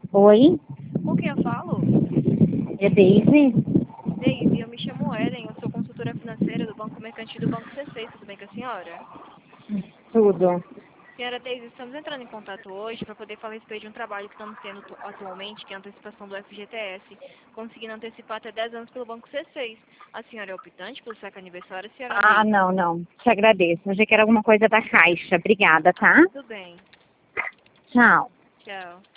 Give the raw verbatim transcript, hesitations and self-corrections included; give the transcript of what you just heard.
Oi, Com quem eu falo? é Daisy? Daisy, eu me chamo Ellen, eu sou consultora financeira do Banco Mercantil do Banco C seis, tudo bem com a senhora? Tudo. Senhora Daisy, estamos entrando em contato hoje para poder falar a respeito de um trabalho que estamos tendo atu- atualmente, que é a antecipação do F G T S, conseguindo antecipar até dez anos pelo Banco C seis. A senhora é optante pelo saque aniversário, senhora Ah, Daisy? não, não. Te agradeço. Eu achei que era alguma coisa da Caixa. Obrigada, tá? Tudo bem. Tchau. Tchau.